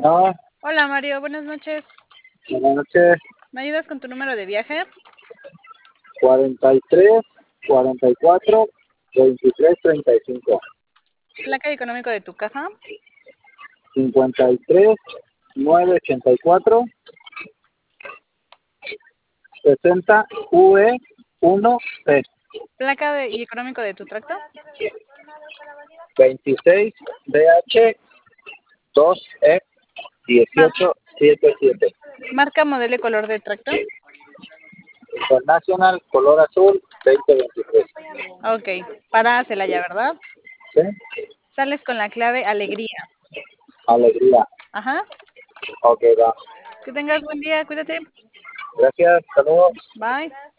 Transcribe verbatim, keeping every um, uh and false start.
Ah, Hola Mario, buenas noches. buenas noches. ¿Me ayudas con tu número de viaje? cuarenta y tres, cuarenta y cuatro, veintitrés, treinta y cinco. Placa y económico de tu caja. cincuenta y tres, novecientos ochenta y cuatro, sesenta, U E uno C. Placa de, y económico de tu tracto. veintiséis, D H dos E Mar- dieciocho setenta y siete. marca, modelo y color de tracto. International, color azul, veinte veintitrés. Ok, para Celaya, ¿verdad? ¿Sí? Sales con la clave alegría. Alegría. Ajá. Ok, va. Que tengas buen día, cuídate. Gracias, hasta luego. Bye.